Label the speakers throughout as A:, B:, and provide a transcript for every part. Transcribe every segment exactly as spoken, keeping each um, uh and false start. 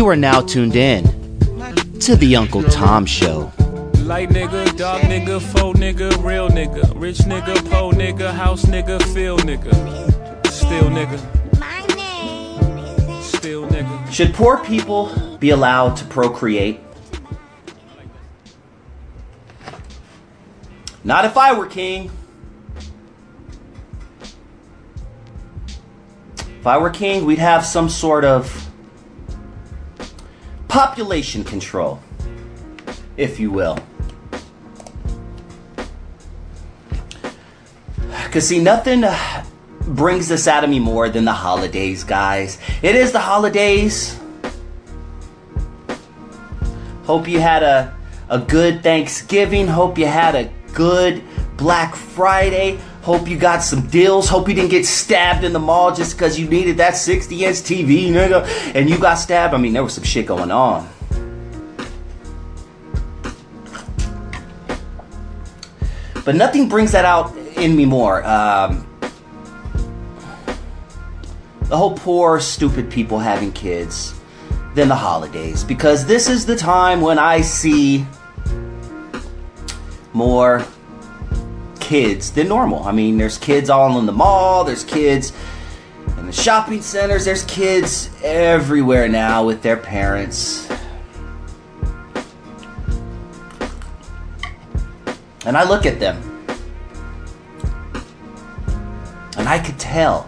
A: You are now tuned in to the Uncle Tom Show.
B: Light nigga, dog nigga, faux nigga, real nigga, rich nigga, po nigga, house nigga, feel nigga, still nigga, still nigga.
A: Should poor people be allowed to procreate? Not if I were king. If I were king, we'd have some sort of population control, if you will. Because, see, nothing brings this out of me more than the holidays, guys. It is the holidays. Hope you had a, a good Thanksgiving. Hope you had a good Black Friday. Hope you got some deals. Hope you didn't get stabbed in the mall just because you needed that sixty inch T V, nigga, and you got stabbed. I mean, there was some shit going on. But nothing brings that out in me more. Um, the whole poor, stupid people having kids than the holidays. Because this is the time when I see more kids than normal. I mean, there's kids all in the mall, there's kids in the shopping centers, there's kids everywhere now with their parents. And I look at them, and I could tell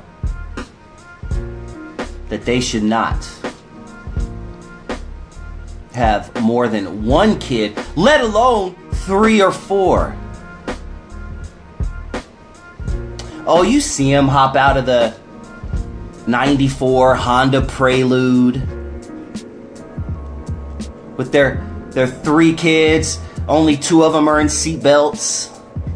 A: that they should not have more than one kid, let alone three or four. Oh, you see them hop out of the ninety-four Honda Prelude with their their three kids. Only two of them are in seatbelts.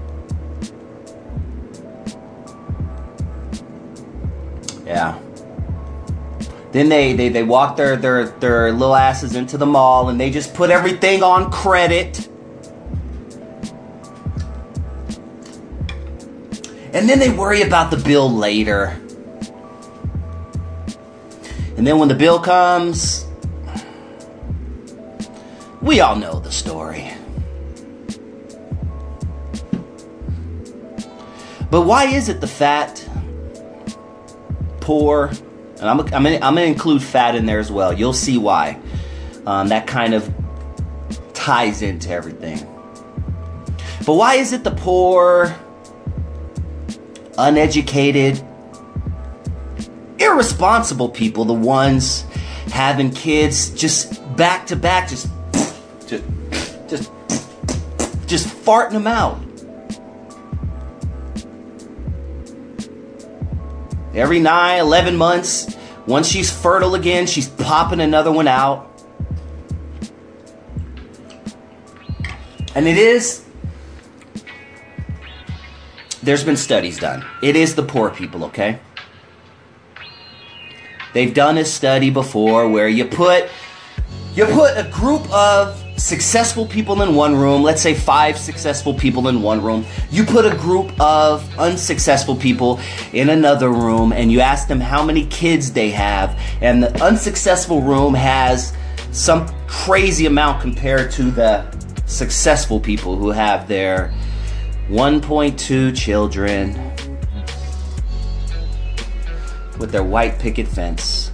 A: Yeah. Then they, they, they walk their, their, their little asses into the mall and they just put everything on credit. And then they worry about the bill later. And then when the bill comes, we all know the story. But why is it the fat, poor, and I'm, I'm gonna, I'm gonna include fat in there as well. You'll see why. Um, that kind of ties into everything. But why is it the poor, uneducated, irresponsible people, the ones having kids just back to back, just, just, just, just farting them out? Every nine, eleven months, once she's fertile again, she's popping another one out. And it is, there's been studies done. It is the poor people, okay? They've done a study before where you put, you put a group of successful people in one room, let's say five successful people in one room. You put a group of unsuccessful people in another room and you ask them how many kids they have, and the unsuccessful room has some crazy amount compared to the successful people who have their one point two children with their white picket fence.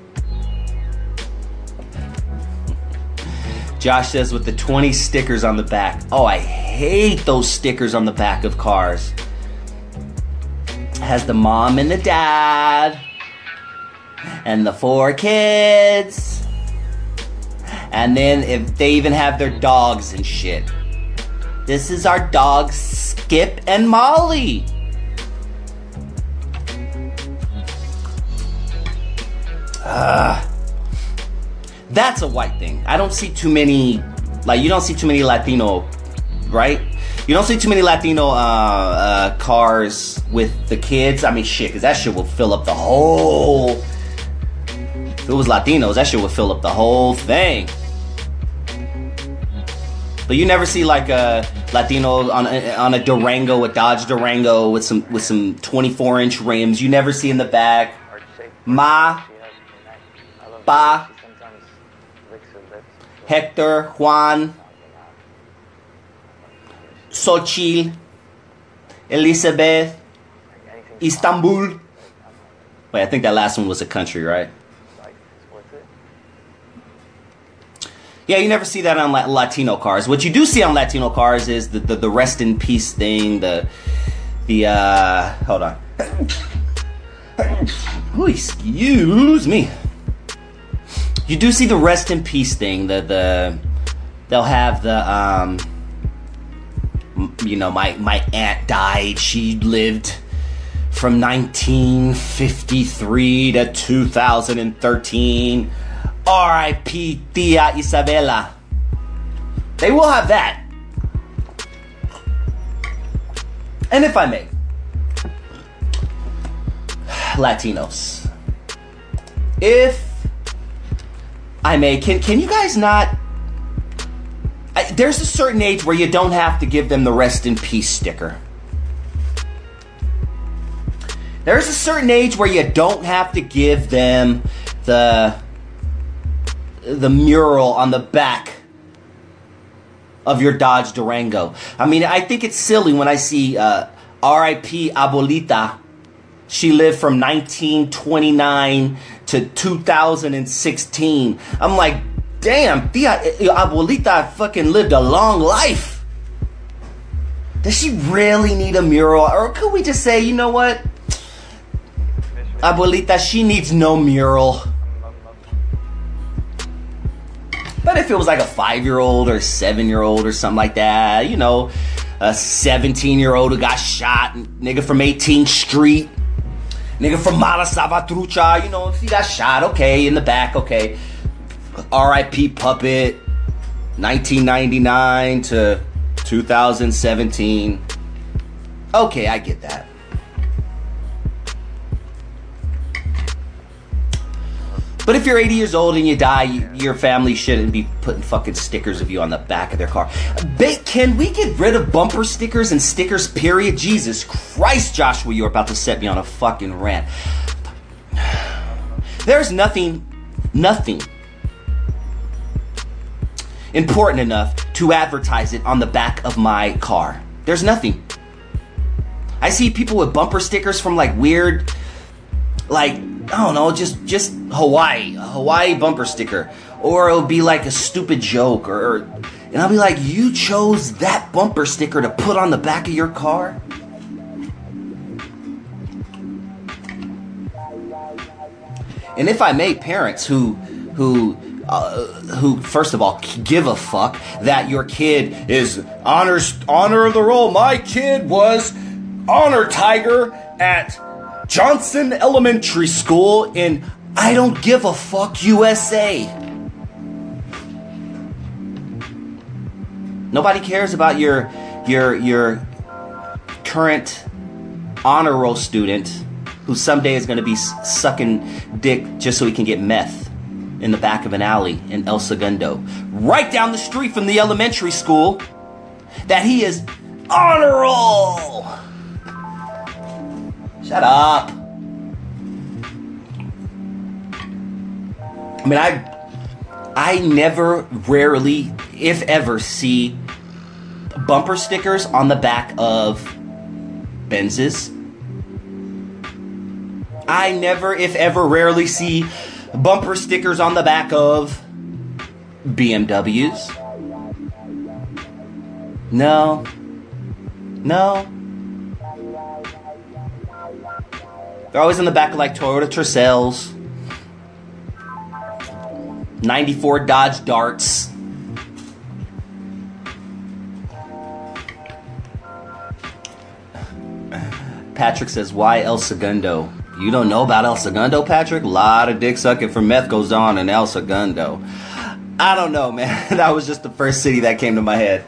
A: Josh says with the twenty stickers on the back. Oh, I hate those stickers on the back of cars. Has the mom and the dad and the four kids. And then if they even have their dogs and shit. This is our dogs Skip and Molly. Ugh. That's a white thing. I don't see too many, like, you don't see too many Latino, right? You don't see too many Latino uh, uh, cars with the kids. I mean, shit, because that shit will fill up the whole, if it was Latinos, that shit would fill up the whole thing. But you never see, like, a Latino on a, on a Durango, a Dodge Durango with some with some twenty-four inch rims. You never see in the back, Ma, Pa, Hector, Juan, Xochitl, Elizabeth, Istanbul. Wait, I think that last one was a country, right? Yeah, you never see that on Latino cars. What you do see on Latino cars is the, the, the rest in peace thing, the, the, uh, hold on. Ooh, excuse me. You do see the rest in peace thing, the, the, they'll have the, um, you know, my, my aunt died, she lived from nineteen fifty-three to two thousand thirteen. R I P Tia Isabela. They will have that. And if I may, Latinos, if I may, can can you guys not? I, there's a certain age where you don't have to give them the rest in peace sticker. There's a certain age where you don't have to give them the the mural on the back of your Dodge Durango. I mean, I think it's silly when I see uh, R I P Abuelita. She lived from nineteen twenty-nine to two thousand sixteen. I'm like, damn, tia, Abuelita fucking lived a long life. Does she really need a mural? Or could we just say, you know what? Abuelita, she needs no mural. But if it was like a five-year-old or seven-year-old or something like that, you know, a seventeen-year-old who got shot, nigga from eighteenth Street, nigga from Mala Salvatrucha, you know, if he got shot, okay, in the back, okay. R I P Puppet, nineteen ninety-nine to two thousand seventeen. Okay, I get that. But if you're eighty years old and you die, your family shouldn't be putting fucking stickers of you on the back of their car. Ba- can we get rid of bumper stickers and stickers, period? Jesus Christ, Joshua, you're about to set me on a fucking rant. There's nothing, nothing important enough to advertise it on the back of my car. There's nothing. I see people with bumper stickers from like weird, like, I don't know, just just Hawaii, a Hawaii bumper sticker. Or it'll be like a stupid joke, or, or and I'll be like, you chose that bumper sticker to put on the back of your car? And if I may, parents who who uh, who first of all give a fuck that your kid is honors honor of the roll. My kid was honor tiger at Johnson Elementary School in I don't give a fuck U S A. Nobody cares about your your your current honor roll student who someday is going to be sucking dick just so he can get meth in the back of an alley in El Segundo, right down the street from the elementary school that he is honor roll. Shut up. I mean, I I never, rarely, if ever, see bumper stickers on the back of Benzes. I never, if ever, rarely see bumper stickers on the back of B M Ws. No. No. They're always in the back of like Toyota Tercels, ninety-four Dodge Darts. Patrick says, why El Segundo? You don't know about El Segundo, Patrick? A lot of dick sucking for meth goes on in El Segundo. I don't know, man. That was just the first city that came to my head.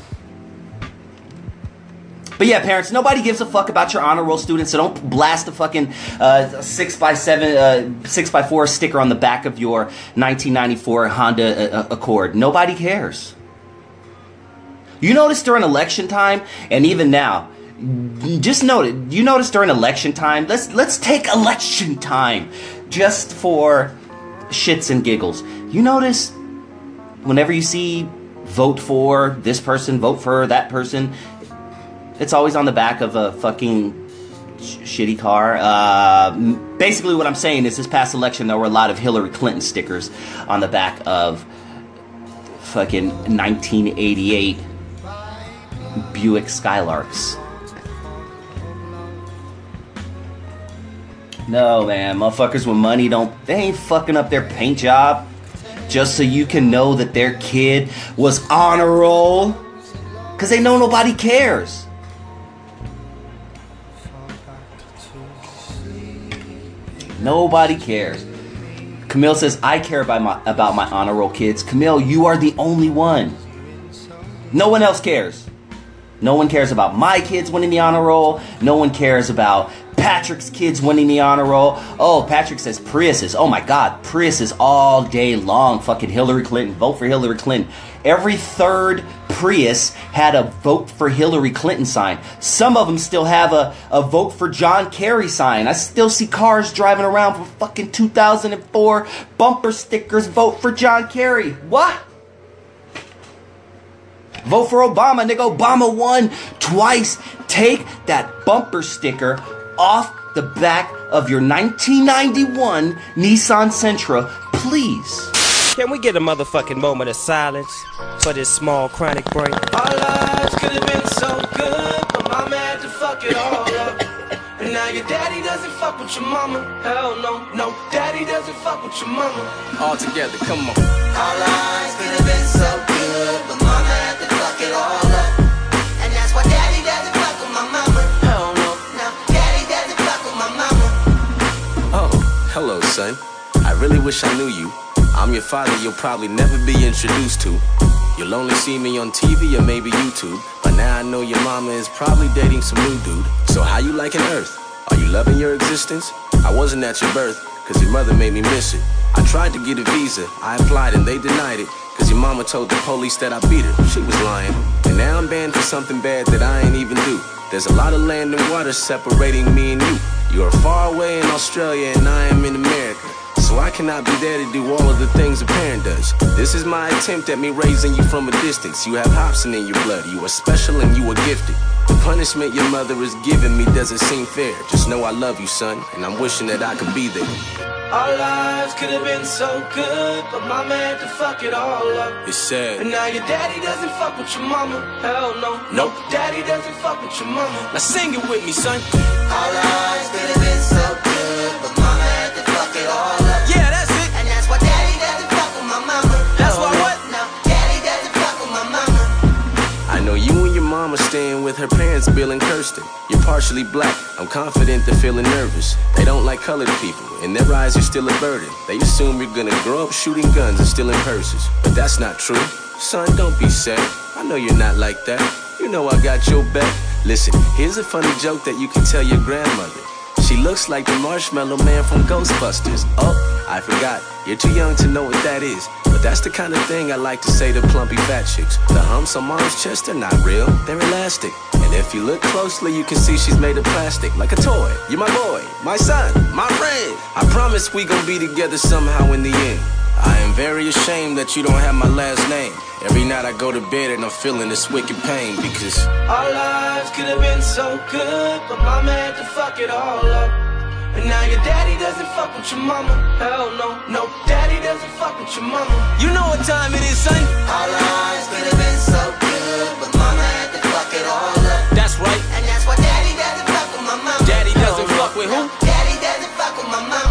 A: But yeah, parents, nobody gives a fuck about your honor roll students, so don't blast a fucking uh, six by seven, uh, six by four sticker on the back of your nineteen ninety-four Honda uh, Accord. Nobody cares. You notice during election time, and even now, just note it. You notice during election time. Let's let's take election time just for shits and giggles. You notice whenever you see vote for this person, vote for that person, it's always on the back of a fucking sh- shitty car. Uh, basically what I'm saying is this past election there were a lot of Hillary Clinton stickers on the back of fucking nineteen eighty-eight Buick Skylarks. No, man, motherfuckers with money don't, they ain't fucking up their paint job just so you can know that their kid was on a roll, because they know nobody cares. Nobody cares. Camille says, I care about my, about my honor roll kids. Camille, you are the only one. No one else cares. No one cares about my kids winning the honor roll. No one cares about Patrick's kids winning the honor roll. Oh, Patrick says Priuses. Oh my God, Priuses all day long. Fucking Hillary Clinton. Vote for Hillary Clinton. Every third Prius had a vote for Hillary Clinton sign. Some of them still have a, a vote for John Kerry sign. I still see cars driving around from fucking two thousand four bumper stickers, vote for John Kerry. What? Vote for Obama, nigga. Obama won twice. Take that bumper sticker off the back of your nineteen ninety-one Nissan Sentra, please.
C: Can we get a motherfucking moment of silence for this small chronic break?
D: Our lives could have been so good, but mama had to fuck it all up. And now your daddy doesn't fuck with your mama. Hell no, no, daddy doesn't fuck with your mama.
C: All together, come on.
D: Our lives could have been so good, but mama had to fuck it all up. And that's why daddy doesn't fuck with my mama. Hell no, no, daddy doesn't fuck with my mama.
E: Oh, hello, son. I really wish I knew you. I'm your father you'll probably never be introduced to. You'll only see me on T V or maybe YouTube. But now I know your mama is probably dating some new dude. So how you liking Earth? Are you loving your existence? I wasn't at your birth, cause your mother made me miss it. I tried to get a visa, I applied and they denied it. Cause your mama told the police that I beat her, she was lying. And now I'm banned for something bad that I ain't even do. There's a lot of land and water separating me and you. You are far away in Australia and I am in America. So I cannot be there to do all of the things a parent does. This is my attempt at me raising you from a distance. You have Hobson in your blood, you are special and you are gifted. The punishment your mother is giving me doesn't seem fair. Just know I love you, son, and I'm wishing that I could be there.
D: Our lives could have been so good, but mama had to fuck it all up.
E: It's sad.
D: And now your daddy doesn't fuck with your mama. Hell no,
E: Nope.
D: daddy doesn't fuck with your mama.
E: Now sing it with me, son.
D: Our lives could have been so good, but mama had to fuck it all up.
E: Yeah, that's it.
D: And that's why daddy doesn't fuck with my mama.
E: That's
D: Hell
E: why
D: no,
E: what?
D: No, daddy doesn't fuck with my mama.
E: I know you and your mama staying with her parents, Bill and Kirsten. You're partially black, I'm confident they're feeling nervous. They don't like colored people, in their eyes you're still a burden. They assume you're gonna grow up shooting guns and stealing purses. But that's not true. Son, don't be sad, I know you're not like that. You know I got your back. Listen, here's a funny joke that you can tell your grandmother. She looks like the Marshmallow Man from Ghostbusters. Oh, I forgot, you're too young to know what that is. But that's the kind of thing I like to say to plumpy fat chicks. The humps on mom's chest are not real, they're elastic. And if you look closely, you can see she's made of plastic. Like a toy, you're my boy, my son, my friend. I promise we gon' be together somehow in the end. I am very ashamed that you don't have my last name. Every night I go to bed and I'm feeling this wicked pain because
D: Our lives could have been so good, but mama had to fuck it all up. And now your daddy doesn't fuck with your mama. Hell no, no, daddy doesn't fuck with your mama.
E: you know what time it is, son.
D: Our lives could have been so good, but mama had to fuck it all up.
E: That's right.
D: And that's why daddy doesn't fuck with my mama.
E: Daddy doesn't fuck with who?
D: Daddy doesn't fuck with my mama.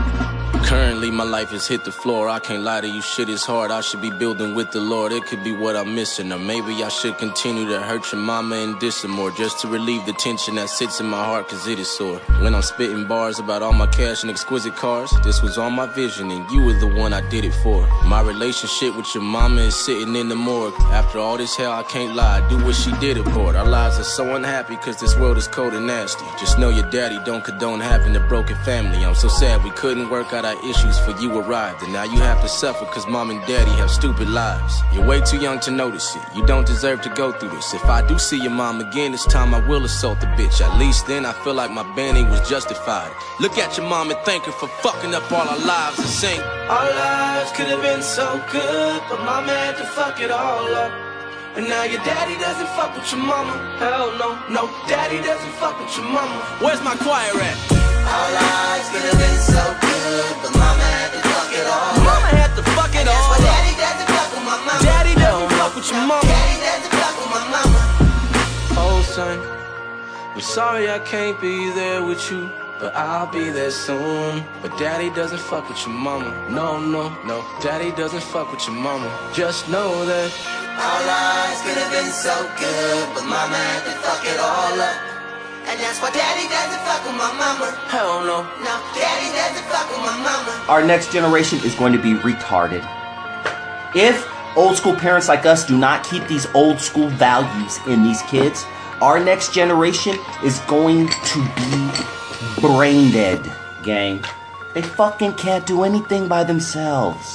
E: Currently my life has hit the floor. I can't lie to you, shit is hard. I should be building with the Lord. It could be what I'm missing. Or maybe I should continue to hurt your mama and diss her more, just to relieve the tension that sits in my heart, cause it is sore. When I'm spitting bars about all my cash and exquisite cars, this was all my vision and you were the one I did it for. My relationship with your mama is sitting in the morgue. After all this hell, I can't lie, I do what she did aboard. Our lives are so unhappy cause this world is cold and nasty. Just know your daddy don't condone having a broken family. I'm so sad we couldn't work out our issues for you you arrived, and now you have to suffer cause mom and daddy have stupid lives. You're way too young to notice it. You don't deserve to go through this. If I do see your mom again, this time I will assault the bitch. At least then I feel like my banning was justified. Look at your mom and thank her for fucking up all our lives and sing.
D: Our lives could have been so good, but mama had to fuck it all up. And now your daddy doesn't fuck with your mama. Hell no, no, daddy doesn't fuck with your mama.
E: Where's my choir at?
D: Our lives could have been so good, but mama had to fuck it all up.
E: Mama had to fuck it
D: And that's
E: all
D: why
E: up.
D: daddy doesn't fuck with my mama.
E: Daddy doesn't fuck with your mama.
D: Daddy doesn't fuck with my mama.
E: Oh son, I'm sorry I can't be there with you, but I'll be there soon. But daddy doesn't fuck with your mama. No, no, no, daddy doesn't fuck with your mama. Just know that
D: Our lives could have been so good, but mama had to fuck it all up. And that's why daddy doesn't fuck with my mama.
E: hell no.
D: No, daddy doesn't fuck with my mama.
A: Our next generation is going to be retarded. If old school parents like us do not keep these old school values in these kids, our next generation is going to be brain dead, gang. They fucking can't do anything by themselves.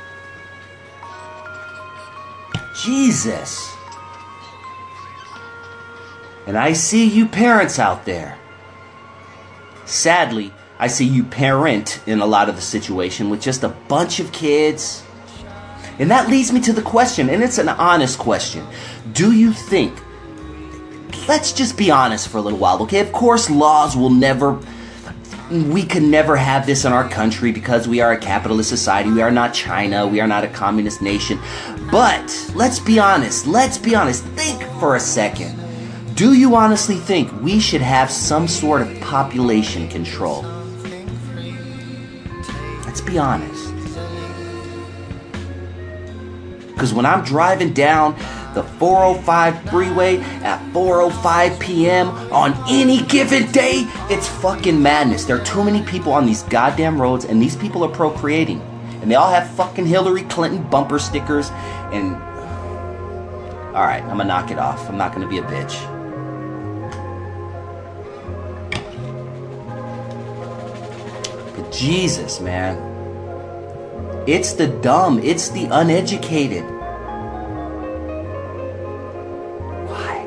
A: Jesus. And I see you parents out there. Sadly, I see you parent in a lot of the situation with just a bunch of kids. And that leads me to the question, and it's an honest question. Do you think, let's just be honest for a little while, okay? Of course, laws will never, we can never have this in our country because we are a capitalist society. We are not China. We are not a communist nation. But let's be honest. Let's be honest. Think for a second. Do you honestly think we should have some sort of population control? Let's be honest. Because when I'm driving down the four oh five freeway at four oh five p.m. on any given day, it's fucking madness. There are too many people on these goddamn roads, and these people are procreating. And they all have fucking Hillary Clinton bumper stickers. And alright, I'm gonna knock it off. I'm not gonna be a bitch. But Jesus, man. It's the dumb. It's the uneducated. Why?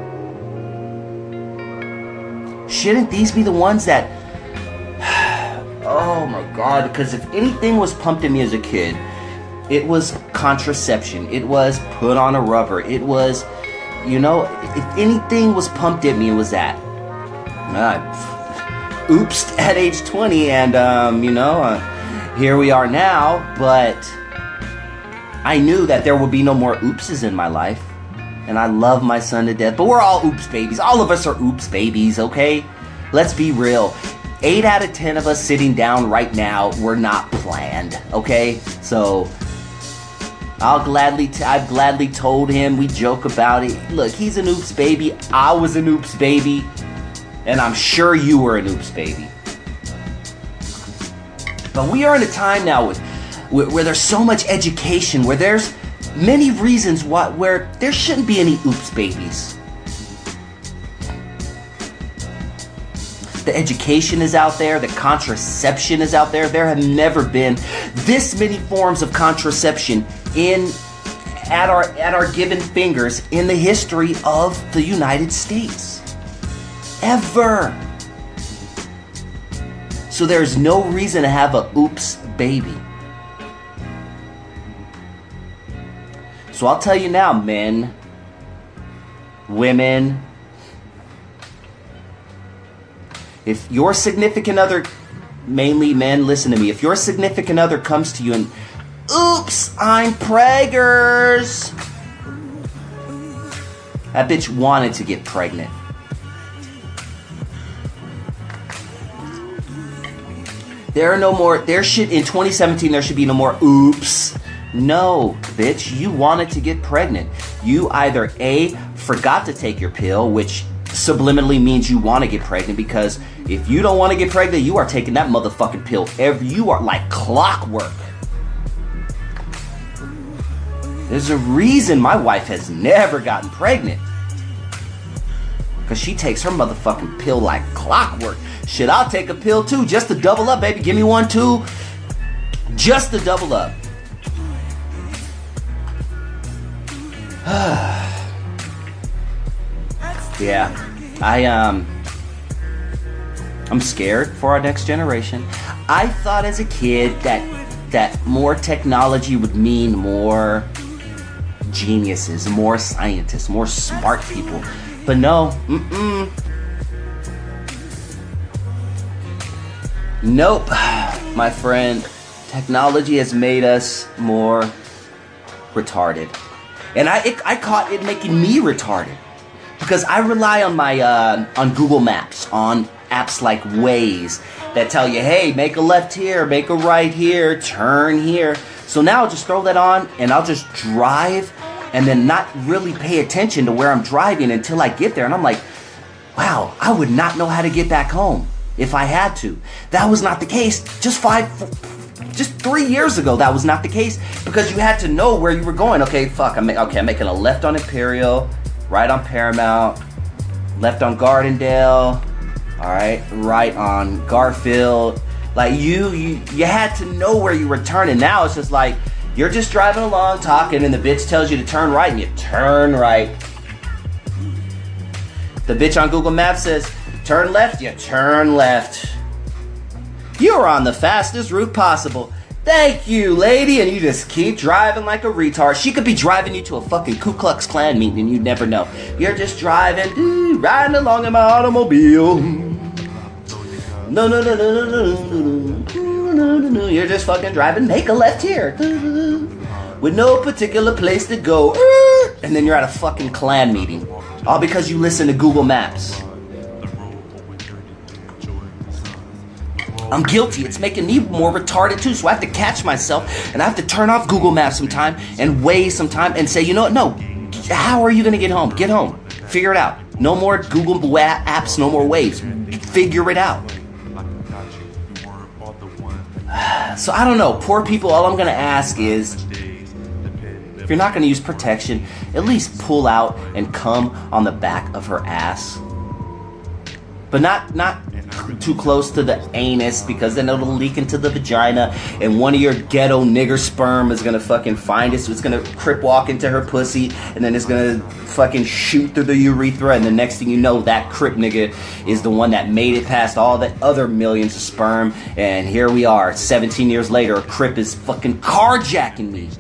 A: Shouldn't these be the ones that... Oh my God, because if anything was pumped in me as a kid, it was contraception. It was put on a rubber. It was, you know, if anything was pumped at me, it was that. Uh, oops, at age twenty, and, um, you know, uh, here we are now, but I knew that there would be no more oopses in my life, and I love my son to death, but we're all oops babies. All of us are oops babies, okay? Let's be real. Eight out of ten of us sitting down right now were not planned, okay? So I'll gladly, t- I've gladly told him, we joke about it. Look, he's an oops baby. I was an oops baby. And I'm sure you were an oops baby. But we are in a time now with, where, where there's so much education, where there's many reasons why, where there shouldn't be any oops babies. The education is out there. The contraception is out there. There have never been this many forms of contraception in at our at our given fingers in the history of the United States. Ever. So there's no reason to have a oops baby. So I'll tell you now, men, women, if your significant other, mainly men, listen to me. If your significant other comes to you and, oops, I'm preggers. That bitch wanted to get pregnant. There are no more, there should, in twenty seventeen, there should be no more oops. No, bitch, you wanted to get pregnant. You either A, forgot to take your pill, which subliminally means you want to get pregnant, because if you don't want to get pregnant, you are taking that motherfucking pill every, you are like clockwork. There's a reason my wife has never gotten pregnant. Because she takes her motherfucking pill like clockwork. Shit, I'll take a pill too, just to double up, baby. Give me one too. Just to double up. Yeah, I um, I'm scared for our next generation. I thought as a kid that that more technology would mean more geniuses, more scientists, more smart people. But no, mm-mm. Nope, my friend. Technology has made us more retarded. And I it, I caught it making me retarded. Because I rely on my uh, on Google Maps, on apps like Waze that tell you, hey, make a left here, make a right here, turn here. So now I'll just throw that on and I'll just drive and then not really pay attention to where I'm driving until I get there. And I'm like, wow, I would not know how to get back home if I had to. That was not the case just five, just three years ago. That was not the case because you had to know where you were going. Okay, fuck, I'm, okay, I'm making a left on Imperial, right on Paramount, left on Gardendale, all right, right on Garfield. Like you, you, you had to know where you were turning. Now it's just like you're just driving along, talking, and the bitch tells you to turn right, and you turn right. The bitch on Google Maps says turn left, you turn left. You're on the fastest route possible. Thank you, lady, and you just keep driving like a retard. She could be driving you to a fucking Ku Klux Klan meeting and you'd never know. You're just driving, ooh, riding along in my automobile. No, no, no, no, no, no, no, no, no, no. You're just fucking driving, make a left here. With no particular place to go. And then you're at a fucking Klan meeting. All because you listen to Google Maps. I'm guilty. It's making me more retarded too, so I have to catch myself and I have to turn off Google Maps sometime and Waze sometime and say, you know what, no, how are you going to get home? Get home. Figure it out. No more Google apps, no more Waze. Figure it out. So I don't know. Poor people, all I'm going to ask is, if you're not going to use protection, at least pull out and come on the back of her ass. But not not too close to the anus, because then it'll leak into the vagina and one of your ghetto nigger sperm is gonna fucking find it, so it's gonna crip walk into her pussy and then it's gonna fucking shoot through the urethra, and the next thing you know, that crip nigga is the one that made it past all the other millions of sperm, and here we are seventeen years later, a crip is fucking carjacking me.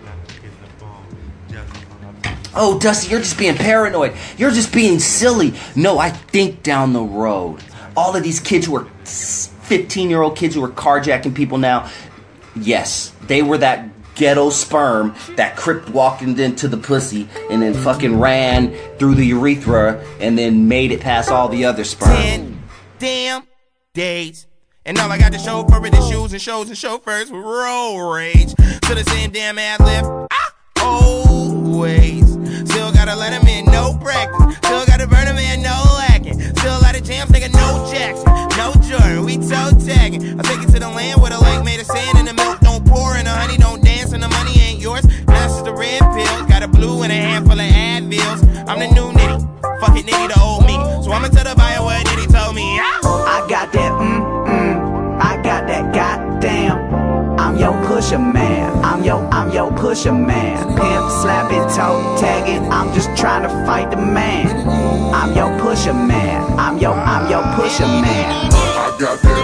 A: Oh, Dusty, you're just being paranoid. You're just being silly. No, I think down the road. All of these kids who are fifteen-year-old kids who are carjacking people now, yes, they were that ghetto sperm that crip walked into the pussy and then fucking ran through the urethra and then made it past all the other sperm.
F: Ten damn days. And all I got to show for it is shoes and shows and chauffeurs with road rage. To the same damn ad lib. Ah! Always. Still gotta let him in, no practice. Still gotta burn him in, no lacking. Still a lot of jams, nigga, no Jackson. No Jordan, we toe tagging. I take it to the land where the lake made of sand and the milk don't pour and the honey don't dance and the money ain't yours. This is the red pills, got a blue and a handful of Advils. I'm the new nitty, fuck it nitty, the old me. So I'ma tell the buyer what nitty told me.
G: I got that mm mm, I got that goddamn. I'm your pusher man, I'm your, I'm your pusher man. Pimp, slapping, toe tagging, I'm just trying to fight the man. I'm your pusher man, I'm your, I'm your pusher man.
H: I got that,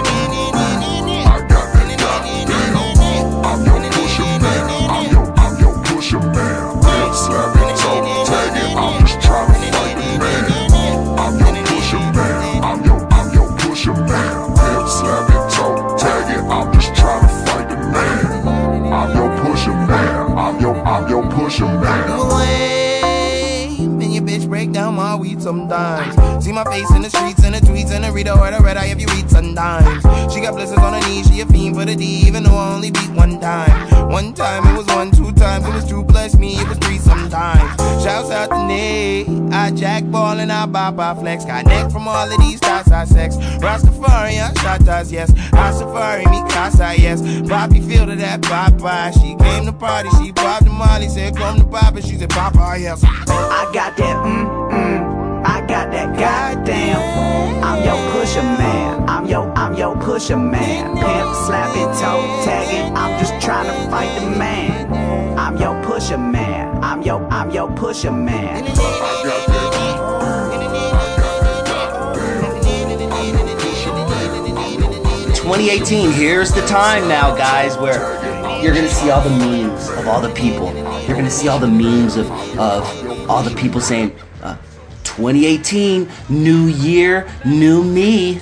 H: I got that goddamn. I'm your pusher man, I'm your, I'm your pusher man. Pimp, slapping, toe tagging, I'm just trying to fight the man. I'm your pusher man, I'm your, I'm your pusher man. Pimp, slapping, toe tagging, I'm just trying to fight the man. I'm your pusher man, I'm your, I'm your pusher man.
F: And your bitch break down my weed sometimes. See my face in the streets and the tweets and the read or the red eye if you read sometimes. She got blisters on her knees, she a fiend for the D, even though I only beat one time. One time it was one, two times it was two plus me, it was three sometimes. Shouts out to Nate, I jack ball and I bop, I flex. Got neck from all of these thoughts I sex. Rastafari, I shot us, yes. I safari, me casa, yes. Poppy feel to that papa. She came to party, she popped the molly, said come to Papa, she said Papa, yes.
G: I got that mm mm, I got that goddamn. I'm your pusher man, I'm your, I'm your pusher man. Pimp slapping, toe tagging, I'm just trying to fight the man. I'm your pusher man. I'm your, I'm your pusher man.
H: I got that heat. I got that goddamn. I'm your pusher man. I'm your pusher man.
A: twenty eighteen, here's the time now, guys, where you're gonna see all the memes of all the people. You're gonna see all the memes of, of all the people saying, uh, twenty eighteen, new year, new me.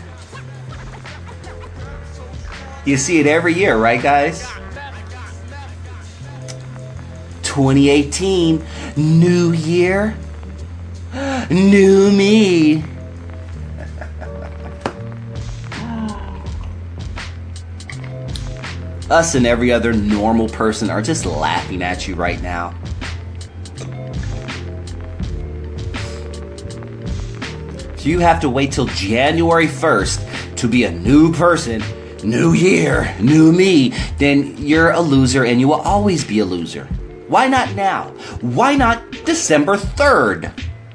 A: You see it every year, right, guys? twenty eighteen, new year, new me. Us and every other normal person are just laughing at you right now. So you have to wait till January first to be a new person, new year, new me. Then you're a loser and you will always be a loser. Why not now? Why not December third?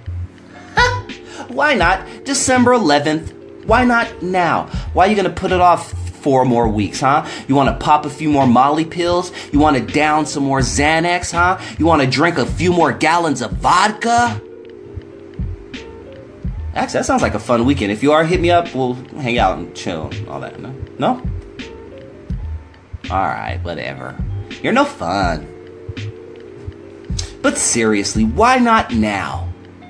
A: Why not December eleventh? Why not now? Why are you going to put it off four more weeks, huh? You want to pop a few more Molly pills? You want to down some more Xanax, huh? You want to drink a few more gallons of vodka? Actually, that sounds like a fun weekend. If you are, hit me up. We'll hang out and chill and all that. No? No? Alright, whatever. You're no fun. But seriously, why not now?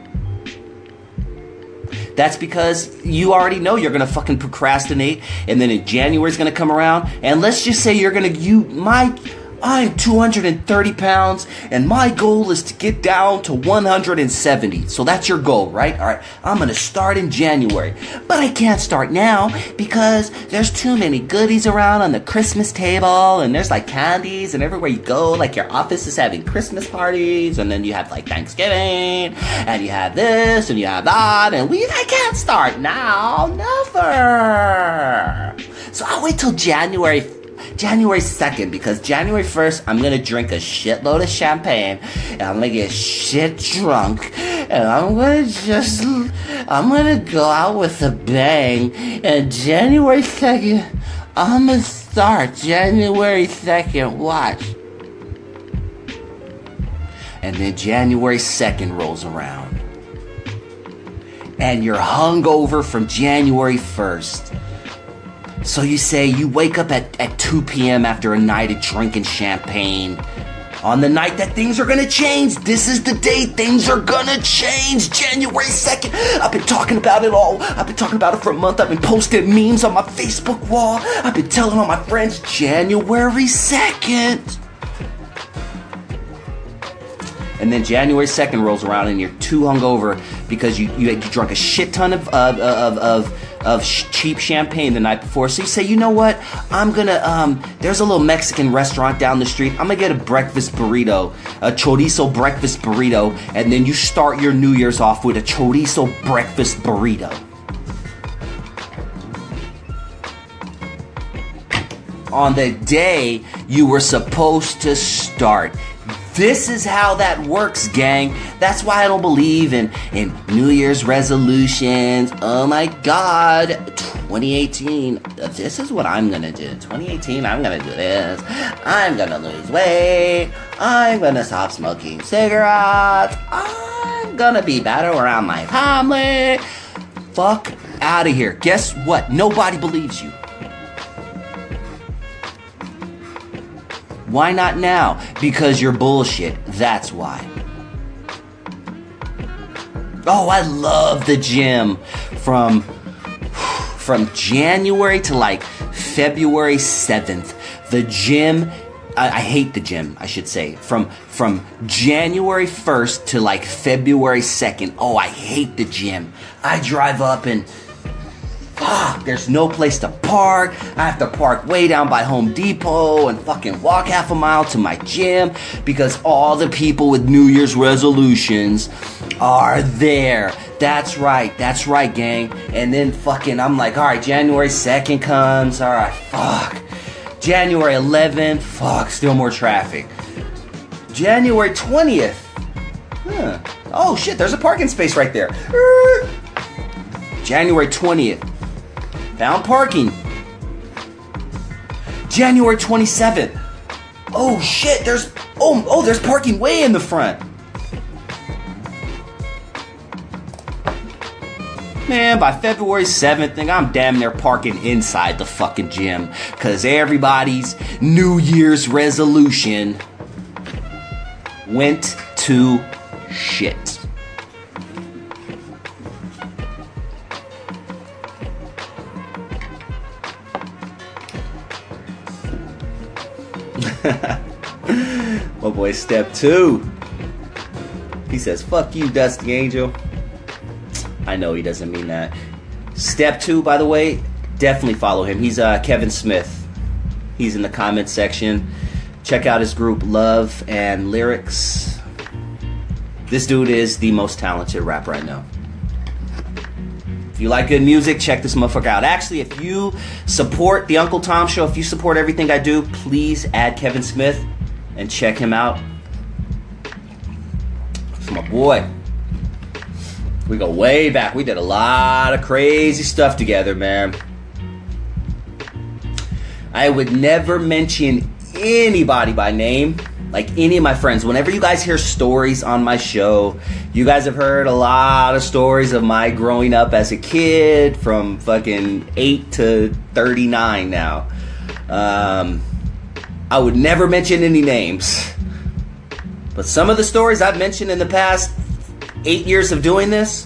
A: That's because you already know you're gonna fucking procrastinate, and then in January's gonna come around, and let's just say you're gonna, you, my, I'm two hundred thirty pounds, and my goal is to get down to one hundred seventy. So that's your goal, right? All right, I'm gonna start in January, but I can't start now because there's too many goodies around on the Christmas table, and there's like candies, and everywhere you go, like your office is having Christmas parties, and then you have like Thanksgiving, and you have this, and you have that, and we, I can't start now, never. So I'll wait till January January second, because January first, I'm going to drink a shitload of champagne, and I'm going to get shit drunk, and I'm going to just, I'm going to go out with a bang, and January second, I'm going to start January second, watch. And then January second rolls around, and you're hungover from January first. So you say you wake up at, at two p.m. after a night of drinking champagne. On the night that things are gonna change. This is the day things are gonna change. January second. I've been talking about it all. I've been talking about it for a month. I've been posting memes on my Facebook wall. I've been telling all my friends January second. And then January second rolls around and you're too hungover because you, you, you drunk a shit ton of of of of, of sh- cheap champagne the night before. So you say, you know what? I'm gonna um. There's a little Mexican restaurant down the street. I'm gonna get a breakfast burrito, a chorizo breakfast burrito, and then you start your New Year's off with a chorizo breakfast burrito. On the day you were supposed to start. This is how that works, gang. That's why I don't believe in, in New Year's resolutions. Oh my God, twenty eighteen, this is what I'm gonna do. twenty eighteen, I'm gonna do this. I'm gonna lose weight. I'm gonna stop smoking cigarettes. I'm gonna be better around my family. Fuck out of here. Guess what? Nobody believes you. Why not now? Because you're bullshit. That's why. Oh, I love the gym. From from January to like February seventh. The gym, I, I hate the gym, I should say. From from January first to like February second. Oh, I hate the gym. I drive up and fuck, there's no place to park. I have to park way down by Home Depot and fucking walk half a mile to my gym because all the people with New Year's resolutions are there. That's right, that's right, gang. And then fucking, I'm like, alright, January second comes, alright, fuck. January eleventh, fuck, still more traffic. January twentieth, huh. Oh shit, there's a parking space right there. January twentieth. Found parking. January twenty-seventh. Oh shit, there's oh oh there's parking way in the front. Man, by February seventh, think I'm damn near parking inside the fucking gym. Cause everybody's New Year's resolution went to shit. My boy Step Two. He says, fuck you, Dusty Angel. I know he doesn't mean that. Step Two, by the way, definitely follow him. He's uh, Kevin Smith. He's in the comment section. Check out his group, Love and Lyrics. This dude is the most talented rapper I know. If you like good music, check this motherfucker out. Actually, if you support the Uncle Tom Show, if you support everything I do, please add Kevin Smith and check him out. That's my boy. We go way back. We did a lot of crazy stuff together, man. I would never mention anybody by name, like any of my friends. Whenever you guys hear stories on my show, you guys have heard a lot of stories of my growing up as a kid from fucking eight to thirty-nine now. Um, I would never mention any names. But some of the stories I've mentioned in the past eight years of doing this,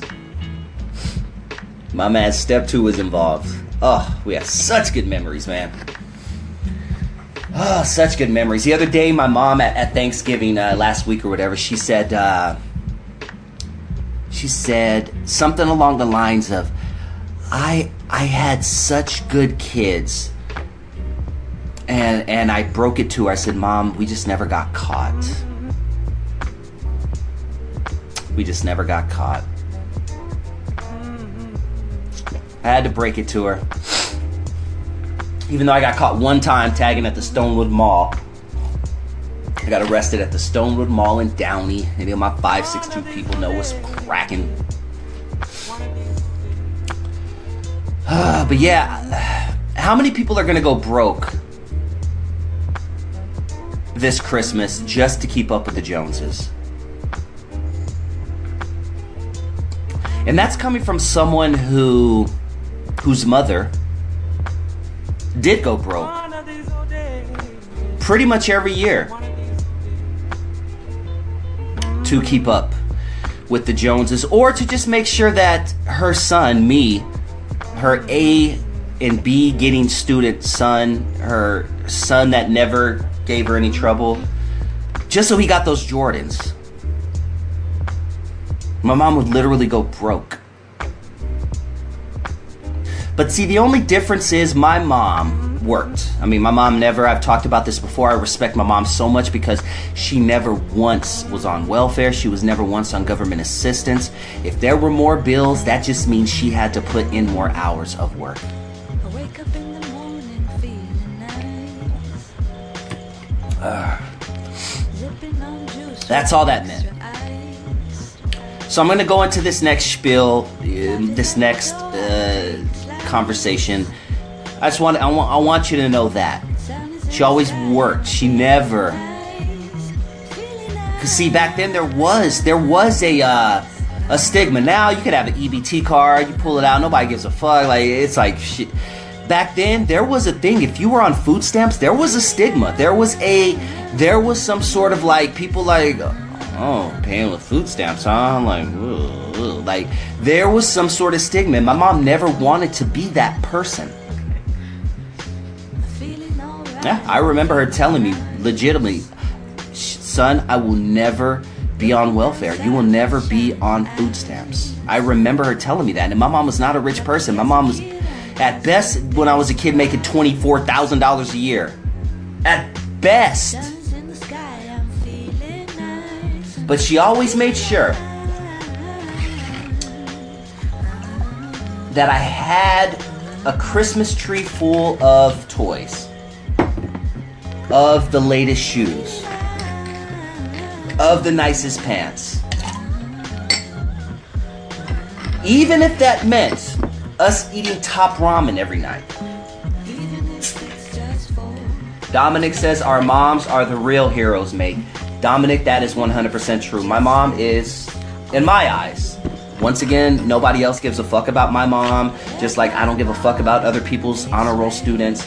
A: my man Step Two was involved. Oh, we have such good memories, man. Oh, such good memories. The other day, my mom at, at Thanksgiving uh, last week or whatever, she said, uh, she said something along the lines of, I I had such good kids. And and I broke it to her. I said, Mom, we just never got caught. We just never got caught. I had to break it to her. Even though I got caught one time tagging at the Stonewood Mall. I got arrested at the Stonewood Mall in Downey. Any of my five six two people know what's cracking. Uh, but yeah, how many people are going to go broke this Christmas just to keep up with the Joneses? And that's coming from someone who, whose mother did go broke pretty much every year to keep up with the Joneses, or to just make sure that her son, me, her A and B getting student son, her son that never gave her any trouble, just so he got those Jordans. My mom would literally go broke. But see, the only difference is my mom worked. I mean, my mom never, I've talked about this before, I respect my mom so much because she never once was on welfare. She was never once on government assistance. If there were more bills, that just means she had to put in more hours of work. Uh, that's all that meant. So I'm going to go into this next spiel, uh, this next uh, conversation. I just want I, want I want you to know that she always worked. She never. Cause see, back then there was there was a uh, a stigma. Now you could have an E B T card, you pull it out, nobody gives a fuck. Like it's like shit. Back then there was a thing. If you were on food stamps, there was a stigma. There was a there was some sort of like people like. Oh, paying with food stamps, huh? I'm like, ugh, ugh. Like, there was some sort of stigma. My mom never wanted to be that person. Yeah, I remember her telling me, legitimately, son, I will never be on welfare. You will never be on food stamps. I remember her telling me that. And my mom was not a rich person. My mom was, at best, when I was a kid, making twenty-four thousand dollars a year. At best. But she always made sure that I had a Christmas tree full of toys, of the latest shoes, of the nicest pants. Even if that meant us eating top ramen every night. Dominic says our moms are the real heroes, mate. Dominic, that is one hundred percent true. My mom is, in my eyes, once again, nobody else gives a fuck about my mom, just like I don't give a fuck about other people's honor roll students.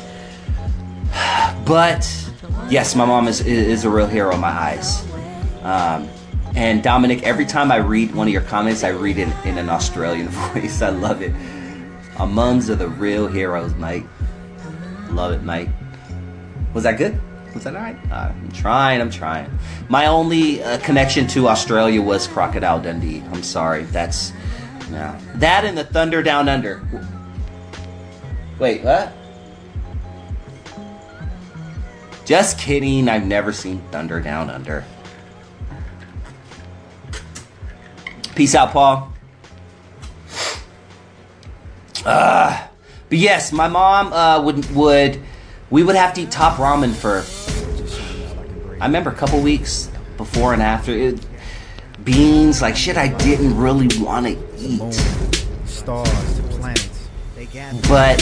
A: But yes, my mom is is a real hero in my eyes. Um, and Dominic, every time I read one of your comments, I read it in an Australian voice. I love it. Our mums are the real heroes, mate. Love it, mate. Was that good? Was that all right? Uh, I'm trying, I'm trying. My only uh, connection to Australia was Crocodile Dundee. I'm sorry, that's... No. That and the Thunder Down Under. Wait, what? Just kidding, I've never seen Thunder Down Under. Peace out, Paul. Uh, but yes, my mom uh, would would we would have to eat top ramen for. I remember a couple weeks before and after it, beans like shit I didn't really want to eat.
I: Stars to planets,
A: but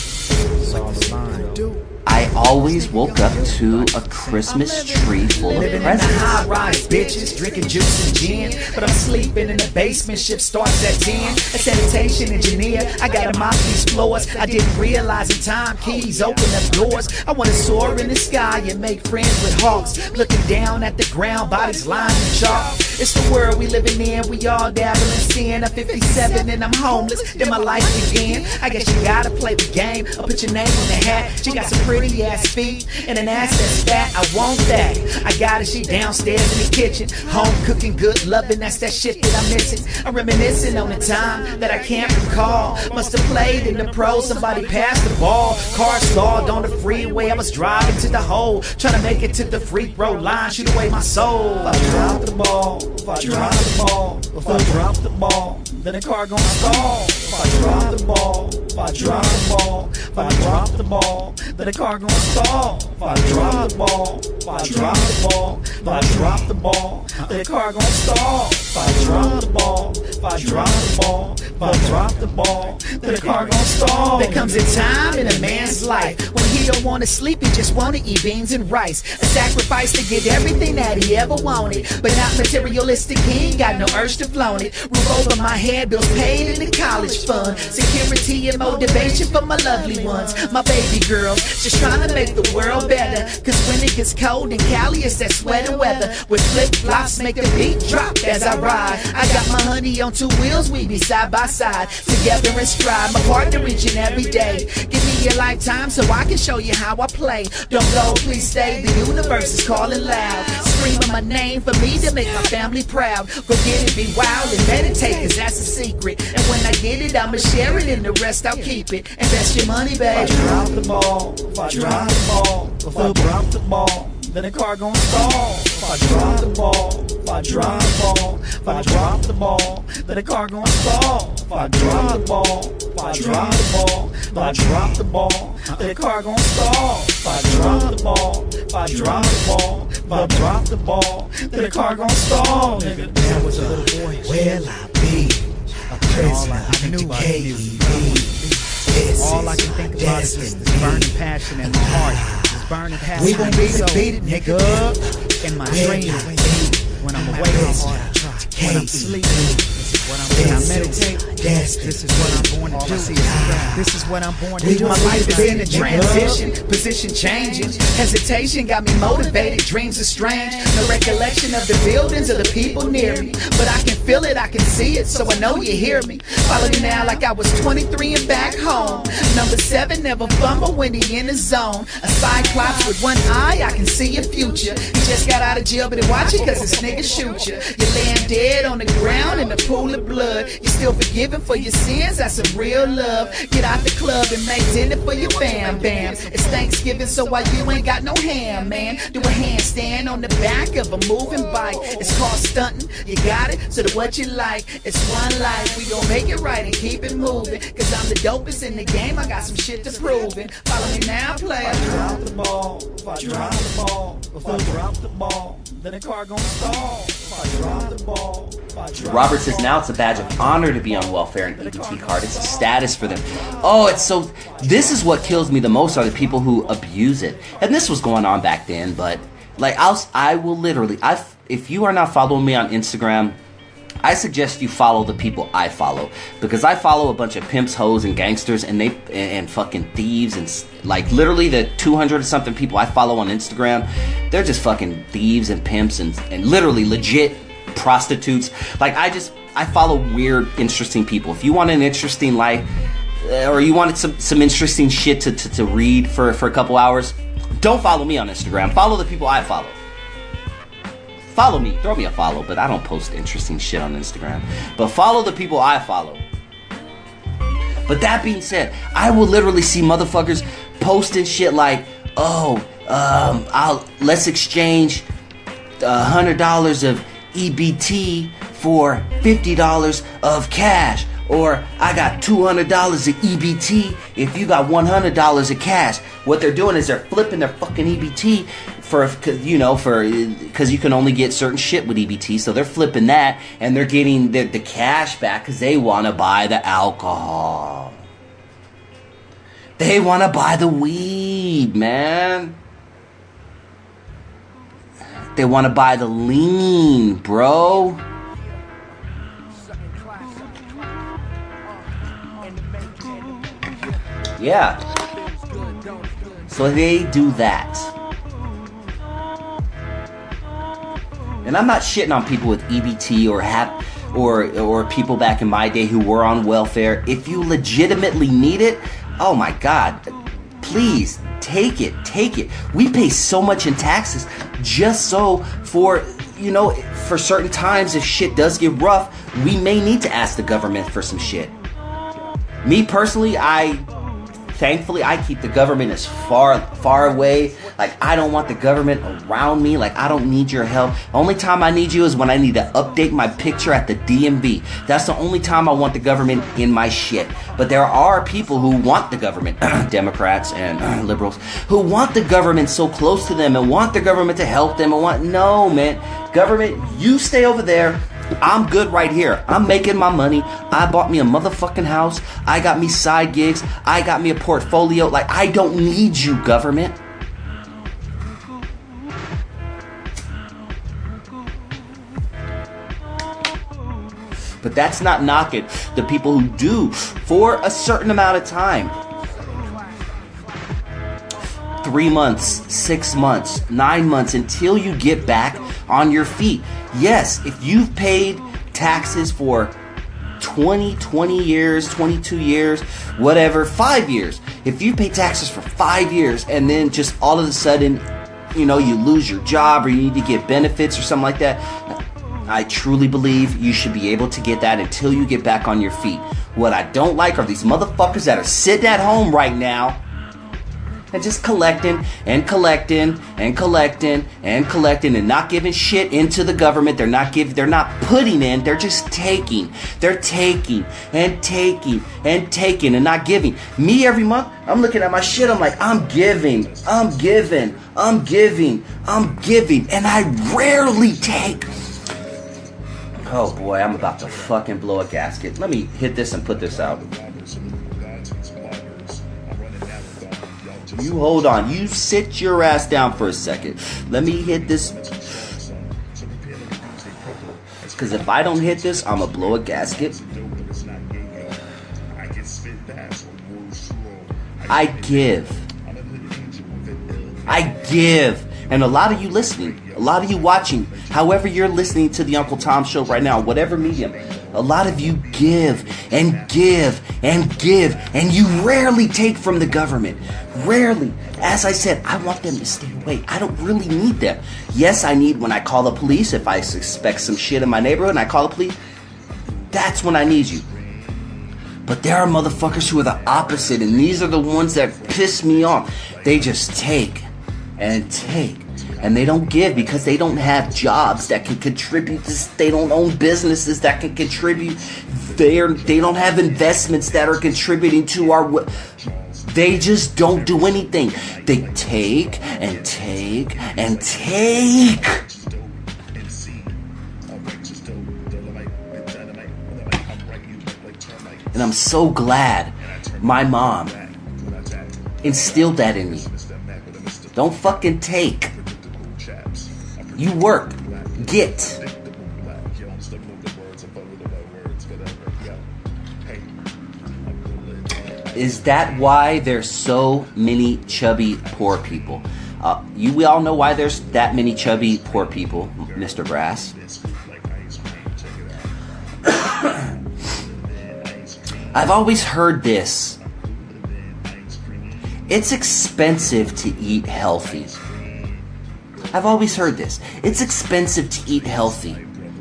A: I always woke up to a Christmas tree full of
G: Living
A: presents.
G: in the high rise, bitches, drinking juice and gin. But I'm sleeping in the basement, shift starts at ten. A sanitation engineer, I gotta mop these floors. I didn't realize in time, keys open up doors. I wanna soar in the sky and make friends with hawks. Looking down at the ground, bodies lined in chalk. It's the world we living in, we all dabbling in sin. I'm fifty-seven and I'm homeless, then my life began. I guess you gotta play the game, or put your name in the hat. She got some pretty ass feet and an ass that's fat. I want that. I got it. She downstairs in the kitchen, home cooking, good loving. That's that shit that I'm missing. I'm reminiscing on the time that I can't recall. Must have played in the pro. Somebody passed the ball. Car stalled on the freeway. I was driving to the hole, trying to make it to the free throw line. Shoot away my soul. If I drop the ball, if I drop the ball, if I drop the ball, then the car gon' stall. If I drop the ball, if I drop the ball, if I drop the ball, then the car gon' stall. If I drop the ball, if I drop the ball, if I drop the ball, then the car gon' stall. If I drop the ball, if I drop the ball, if I drop the ball, then the car gon' stall. There comes a time in a man's life when he don't wanna sleep, he just wanna eat beans and rice. A sacrifice to get everything that he ever wanted, but not materialistic, he ain't got no urge to flaunt it. Roof over my head, bills paid in the college fund, security and motivation for my lovely ones, my baby girls, just trying to make the world better. Cause when it gets cold in Cali, it's that sweater weather, with flip-flops make the beat drop as I ride. I got my honey on two wheels, we be side by side, together in stride, my partner reaching every day. Give me a lifetime so I can show you how I play. Don't go, please stay, the universe is calling loud, screaming my name for me to make my family proud. Go get it, be wild and meditate, cause that's a secret. And when I get it, I'ma share it and the rest I'll keep it. Invest your money, babe. If I drop the ball, if I drop the ball, if I drop the ball, then the car gon' stall. If I drop the ball, if I drop the ball, if I drop the ball, then the car gon' stall. If I drop the ball, if I drop the ball, if I drop the ball, then the car gon' stall. If I drop the ball, if I drop the ball, if I drop the ball, then the car gon' stall. Nigga, there was a little boy. Where'll I be? A prisoner of the K E B.
I: all I can think about is this, this burning passion in my heart. This burning passion
G: we gon'
I: in
G: be
I: my soul.
G: defeated, nigga.
I: In my dreams, when I'm awake, when I'm sleeping, when, I'm, when I meditate, this is what I'm born to do. This is what I'm born to do.
G: My life is in a transition, position changing. Hesitation got me motivated, dreams are strange. No recollection of the buildings or the people near me, but I can feel it, I can see it, so I know you hear me. Follow me now like I was twenty-three and back home. Number seven, never fumble when he in the zone. A cyclops with one eye, I can see your future. You just got out of jail, but watch it cause this nigga shoot you. You're laying dead on the ground in a pool of blood. You're still forgiven for your sins, that's some real love. Get out the club and make dinner for your fam, bam. It's Thanksgiving, so why you ain't got no ham, man? Do a handstand on the back of a moving bike. It's called stunting, you got it, so do what you like. It's one life, we gon' make it right and keep it moving. Cause I'm the dopest in the game, I got
I: some shit to prove it. Follow me now, player. If I drop the ball, if I drop the ball, if I drop the ball, then the car gonna stall. If I drop the ball, if I drop
A: Robert says now it's a badge of honor to be on welfare and E B T card. It's a status for them. Oh, it's so... This is what kills me the most are the people who abuse it. And this was going on back then, but... Like, I'll, I will literally... I, if you are not following me on Instagram... I suggest you follow the people I follow, because I follow a bunch of pimps, hoes, and gangsters, and they and, and fucking thieves, and like literally the two hundred or something people I follow on Instagram, they're just fucking thieves and pimps and and literally legit prostitutes. Like I just I follow weird, interesting people. If you want an interesting life, uh, or you wanted some some interesting shit to, to to read for for a couple hours, don't follow me on Instagram. Follow the people I follow. Follow me, throw me a follow, but I don't post interesting shit on Instagram. But follow the people I follow. But that being said, I will literally see motherfuckers posting shit like, oh, um, I'll let's exchange a hundred dollars of E B T for fifty dollars of cash. Or I got two hundred dollars of E B T if you got one hundred dollars of cash. What they're doing is they're flipping their fucking E B T for, you know, for, because you can only get certain shit with E B T. So they're flipping that and they're getting the, the cash back because they want to buy the alcohol. They want to buy the weed, man. They want to buy the lean, bro. Yeah. So they do that. And I'm not shitting on people with E B T or have or or people back in my day who were on welfare. If you legitimately need it, oh my God, please take it, take it. We pay so much in taxes just so for, you know, for certain times if shit does get rough, we may need to ask the government for some shit. Me personally, I Thankfully, I keep the government as far, far away. Like, I don't want the government around me. Like, I don't need your help. The only time I need you is when I need to update my picture at the D M V. That's the only time I want the government in my shit. But there are people who want the government, Democrats and uh, liberals, who want the government so close to them and want the government to help them and want, no, man. Government, you stay over there. I'm good right here. I'm making my money. I bought me a motherfucking house. I got me side gigs. I got me a portfolio. Like, I don't need you, government. But that's not knocking the people who do for a certain amount of time. Three months, six months, nine months until you get back on your feet. Yes, if you've paid taxes for twenty, twenty years, twenty-two years, whatever, five years. If you pay taxes for five years and then just all of a sudden, you know, you lose your job or you need to get benefits or something like that, I truly believe you should be able to get that until you get back on your feet. What I don't like are these motherfuckers that are sitting at home right now and just collecting and collecting and collecting and collecting and not giving shit into the government. They're not giving, they're not putting in, they're just taking. They're taking and taking and taking and not giving. Me every month, I'm looking at my shit, I'm like, I'm giving, I'm giving, I'm giving, I'm giving, and I rarely take. Oh boy, I'm about to fucking blow a gasket. Let me hit this and put this out. You hold on. You sit your ass down for a second. Let me hit this. Because if I don't hit this, I'm going to blow a gasket. I give. I give. And a lot of you listening, a lot of you watching, however you're listening to the Uncle Tom Show right now, whatever medium, a lot of you give and give and give, and you rarely take from the government. Rarely. As I said, I want them to stay away. I don't really need them. Yes, I need when I call the police, if I suspect some shit in my neighborhood and I call the police, that's when I need you. But there are motherfuckers who are the opposite, and these are the ones that piss me off. They just take and take. And they don't give because they don't have jobs that can contribute to, they don't own businesses that can contribute. They're, they don't have investments that are contributing to our, They just don't do anything. They take and take and take. And I'm so glad my mom instilled that in me. Don't fucking take. You work. Get. Is that why there's so many chubby poor people? Uh, you, we all know why there's that many chubby poor people, Mister Brass. I've always heard this. It's expensive to eat healthy. I've always heard this. It's expensive to eat healthy.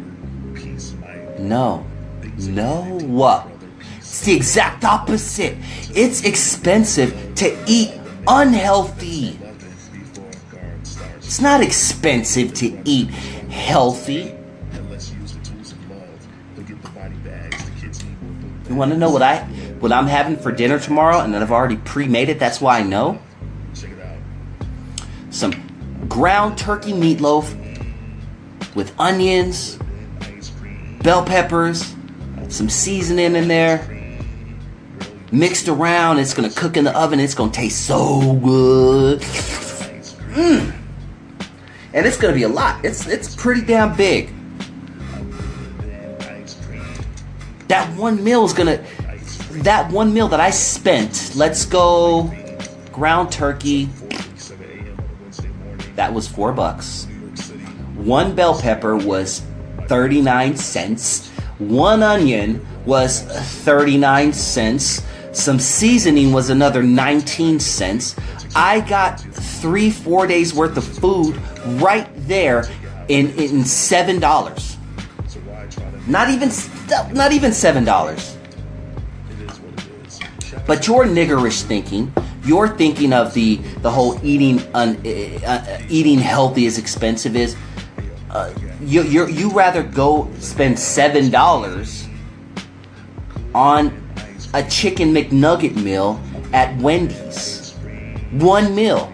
A: No. No. What? It's the exact opposite. It's expensive to eat unhealthy. It's not expensive to eat healthy. You want to know what I what I'm having for dinner tomorrow, and that I've already pre-made it? That's why I know. Some ground turkey meatloaf with onions, bell peppers, some seasoning in there, mixed around. It's gonna cook in the oven. It's gonna taste so good. Mm. And it's gonna be a lot. It's it's pretty damn big. That one meal is gonna, that one meal that I spent, let's go ground turkey, that was four bucks. One bell pepper was thirty-nine cents. One onion was thirty-nine cents. Some seasoning was another nineteen cents. I got three, four days worth of food right there in, in seven dollars. Not even, not even seven dollars. But you're niggerish thinking. You're thinking of the the whole eating un, uh, eating healthy is expensive is. Uh, you you you rather go spend seven dollars on a chicken McNugget meal at Wendy's. One meal.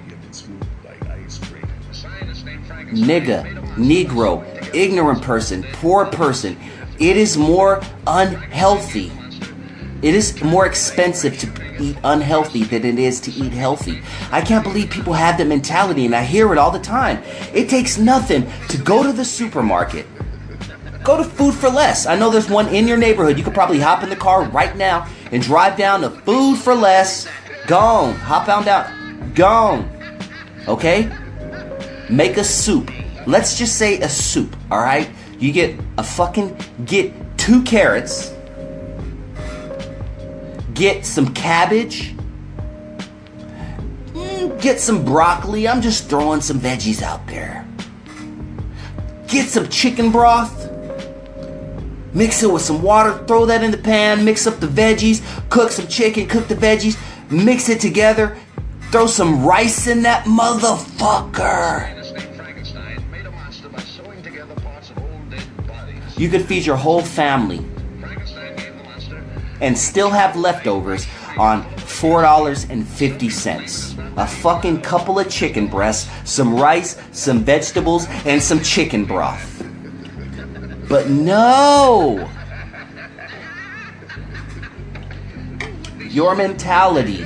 A: Nigga, Negro, ignorant person, poor person. It is more unhealthy. It is more expensive to eat unhealthy than it is to eat healthy. I can't believe people have that mentality, and I hear it all the time. It takes nothing to go to the supermarket. Go to Food for Less. I know there's one in your neighborhood. You could probably hop in the car right now and drive down to Food for Less. Gone. Hop on down. Gone. Okay? Make a soup. Let's just say a soup, alright? You get a fucking, get two carrots, get some cabbage, get some broccoli. I'm just throwing some veggies out there. Get some chicken broth, mix it with some water, throw that in the pan, mix up the veggies, cook some chicken, cook the veggies, mix it together, throw some rice in that motherfucker. You could feed your whole family and still have leftovers on four dollars and fifty cents. A fucking couple of chicken breasts, some rice, some vegetables, and some chicken broth. But no! Your mentality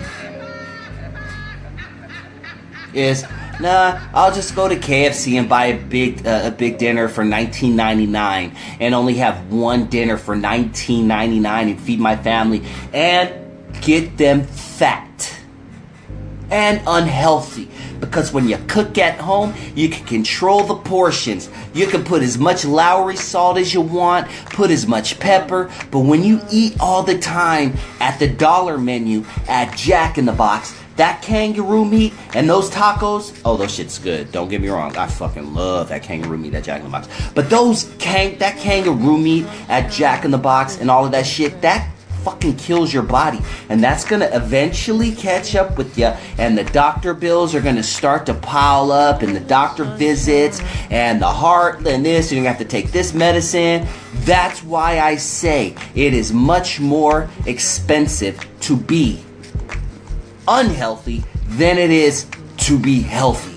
A: is, nah, I'll just go to K F C and buy a big uh, a big dinner for nineteen ninety-nine and only have one dinner for nineteen ninety-nine and feed my family and get them fat and unhealthy. Because when you cook at home, you can control the portions. You can put as much Lowry salt as you want, put as much pepper, but when you eat all the time at the dollar menu at Jack in the Box, that kangaroo meat and those tacos, oh, those shit's good. Don't get me wrong. I fucking love that kangaroo meat at Jack in the Box. But those kang, that kangaroo meat at Jack in the Box and all of that shit, that fucking kills your body. And that's going to eventually catch up with you. And the doctor bills are going to start to pile up. And the doctor visits and the heart and this. And you have to take this medicine. That's why I say it is much more expensive to be unhealthy than it is to be healthy.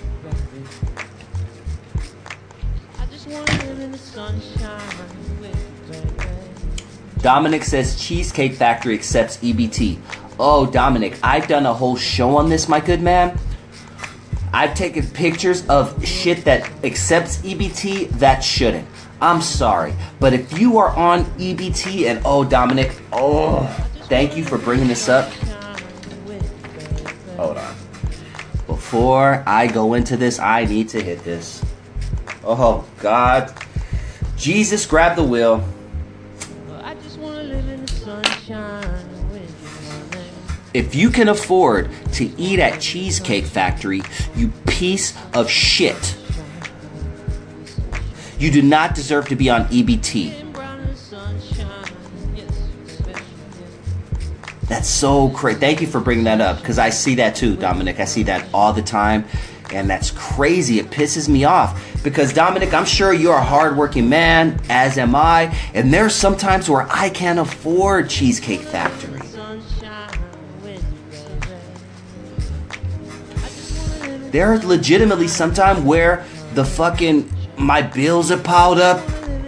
A: Dominic says Cheesecake Factory accepts E B T. Oh, Dominic, I've done a whole show on this, my good man. I've taken pictures of shit that accepts E B T that shouldn't. I'm sorry, but if you are on E B T and oh, Dominic, oh, thank you for bringing this up. Hold on. Before I go into this, I need to hit this. Oh, God. Jesus, grab the wheel.
J: I just wanna live in the sunshine.
A: If you can afford to eat at Cheesecake Factory, you piece of shit, you do not deserve to be on E B T. That's so crazy. Thank you for bringing that up, because I see that too, Dominic. I see that all the time, and that's crazy. It pisses me off, because Dominic, I'm sure you're a hardworking man, as am I, and there's some times where I can't afford Cheesecake Factory. There's legitimately some time where the fucking, my bills are piled up.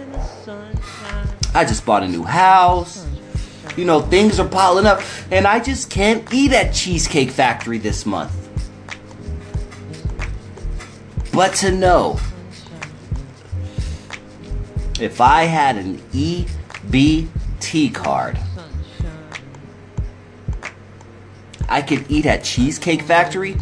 A: I just bought a new house. You know, things are piling up. And I just can't eat at Cheesecake Factory this month. But to know, if I had an E B T card, I could eat at Cheesecake Factory.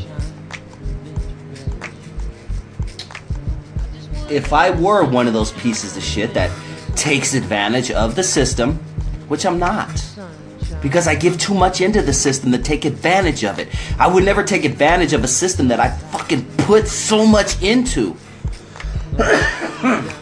A: If I were one of those pieces of shit that takes advantage of the system, which I'm not, because I give too much into the system to take advantage of it. I would never take advantage of a system that I fucking put so much into. I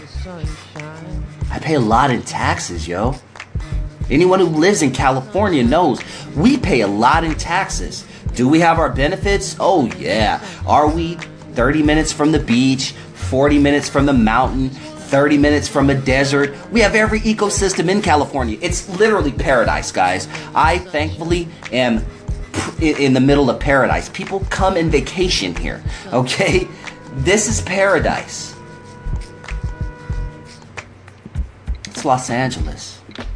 A: pay a lot in taxes, yo. Anyone who lives in California knows we pay a lot in taxes. Do we have our benefits? Oh yeah. Are we thirty minutes from the beach, forty minutes from the mountain, thirty minutes from a desert? We have every ecosystem in California. It's literally paradise, guys. I thankfully am in the middle of paradise. People come and vacation here, okay? This is paradise. It's Los Angeles.